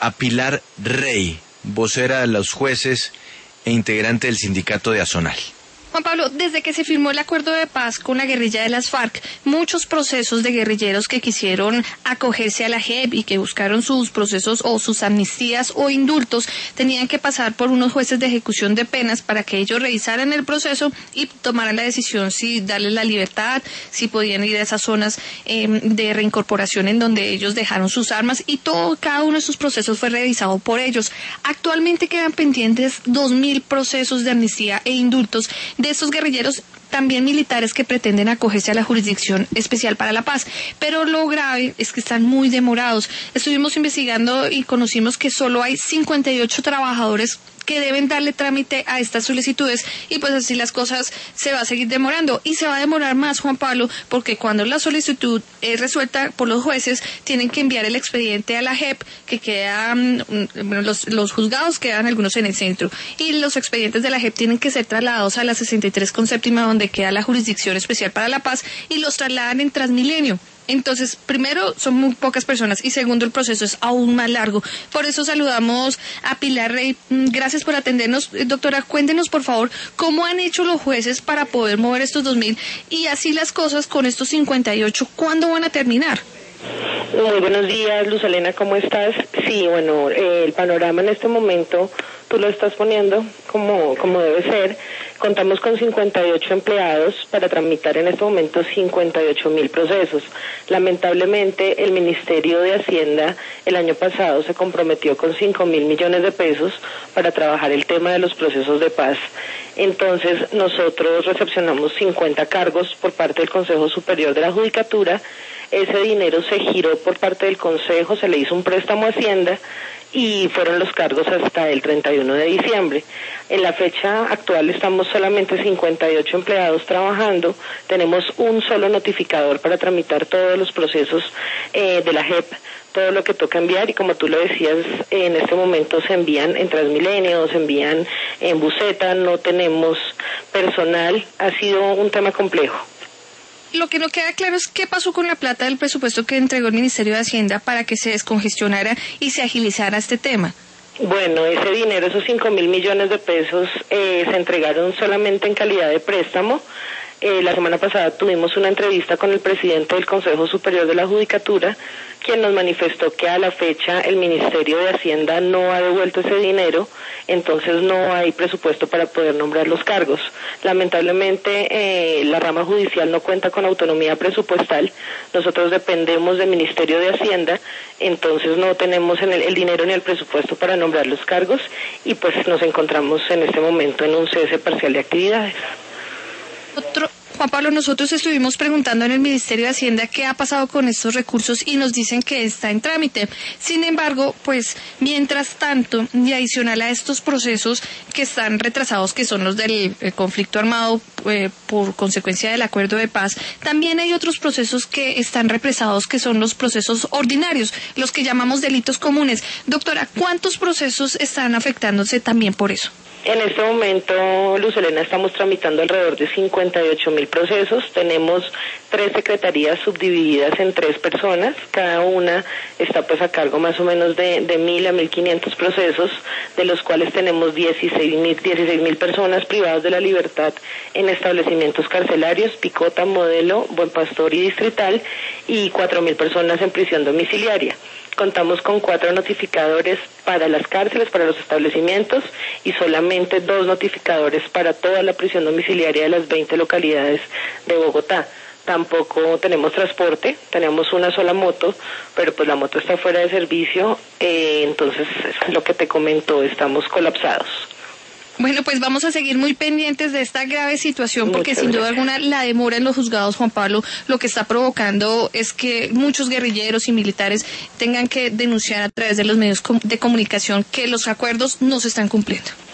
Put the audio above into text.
a Pilar Rey, vocera de los jueces e integrante del sindicato de Azonal. Juan Pablo, desde que se firmó el acuerdo de paz con la guerrilla de las FARC, muchos procesos de guerrilleros que quisieron acogerse a la JEP y que buscaron sus procesos o sus amnistías o indultos tenían que pasar por unos jueces de ejecución de penas para que ellos revisaran el proceso y tomaran la decisión si darles la libertad, si podían ir a esas zonas de reincorporación en donde ellos dejaron sus armas y cada uno de sus procesos fue revisado por ellos. Actualmente quedan pendientes 2.000 procesos de amnistía e indultos de estos guerrilleros, también militares que pretenden acogerse a la Jurisdicción Especial para la Paz. Pero lo grave es que están muy demorados. Estuvimos investigando y conocimos que solo hay 58 trabajadores que deben darle trámite a estas solicitudes y pues así las cosas se va a seguir demorando y se va a demorar más, Juan Pablo, porque cuando la solicitud es resuelta por los jueces tienen que enviar el expediente a la JEP, que quedan, los juzgados quedan algunos en el centro y los expedientes de la JEP tienen que ser trasladados a la 63 con séptima donde queda la Jurisdicción Especial para la Paz y los trasladan en Transmilenio. Entonces, primero, son muy pocas personas y segundo, el proceso es aún más largo. Por eso saludamos a Pilar Rey. Gracias por atendernos. Doctora, cuéntenos, por favor, cómo han hecho los jueces para poder mover estos 2.000 y así las cosas con estos 58, ¿cuándo van a terminar? Muy buenos días, Luz Elena, ¿cómo estás? Sí, bueno, el panorama en este momento tú lo estás poniendo como debe ser. Contamos con 58 empleados para tramitar en este momento 58.000 procesos. Lamentablemente, el Ministerio de Hacienda el año pasado se comprometió con 5.000 millones de pesos para trabajar el tema de los procesos de paz. Entonces, nosotros recepcionamos 50 cargos por parte del Consejo Superior de la Judicatura. Ese dinero se giró por parte del Consejo, se le hizo un préstamo a Hacienda y fueron los cargos hasta el 31 de diciembre. En la fecha actual estamos solamente 58 empleados trabajando, tenemos un solo notificador para tramitar todos los procesos de la JEP, todo lo que toca enviar y como tú lo decías, en este momento se envían en Transmilenio, se envían en buseta, no tenemos personal, ha sido un tema complejo. Lo que no queda claro es qué pasó con la plata del presupuesto que entregó el Ministerio de Hacienda para que se descongestionara y se agilizara este tema. Bueno, ese dinero, esos 5.000 millones de pesos, se entregaron solamente en calidad de préstamo. La semana pasada tuvimos una entrevista con el presidente del Consejo Superior de la Judicatura, quien nos manifestó que a la fecha el Ministerio de Hacienda no ha devuelto ese dinero, entonces no hay presupuesto para poder nombrar los cargos. Lamentablemente la rama judicial no cuenta con autonomía presupuestal, nosotros dependemos del Ministerio de Hacienda, entonces no tenemos el dinero ni el presupuesto para nombrar los cargos y pues nos encontramos en este momento en un cese parcial de actividades. Juan Pablo, nosotros estuvimos preguntando en el Ministerio de Hacienda qué ha pasado con estos recursos y nos dicen que está en trámite. Sin embargo, pues, mientras tanto, y adicional a estos procesos que están retrasados, que son los del conflicto armado por consecuencia del acuerdo de paz, también hay otros procesos que están represados, que son los procesos ordinarios, los que llamamos delitos comunes. Doctora, ¿cuántos procesos están afectándose también por eso? En este momento, Luz Elena, estamos tramitando alrededor de 58.000 procesos. Tenemos 3 secretarías subdivididas en 3 personas. Cada una está pues a cargo más o menos de 1.000 a 1.500 procesos, de los cuales tenemos 16.000 personas privadas de la libertad en establecimientos carcelarios, Picota, Modelo, Buen Pastor y Distrital, y 4.000 personas en prisión domiciliaria. Contamos con 4 notificadores para las cárceles, para los establecimientos y solamente 2 notificadores para toda la prisión domiciliaria de las 20 localidades de Bogotá. Tampoco tenemos transporte, tenemos una sola moto, pero pues la moto está fuera de servicio, entonces es lo que te comento, estamos colapsados. Bueno, pues vamos a seguir muy pendientes de esta grave situación porque sin duda alguna la demora en los juzgados, Juan Pablo, lo que está provocando es que muchos guerrilleros y militares tengan que denunciar a través de los medios de comunicación que los acuerdos no se están cumpliendo.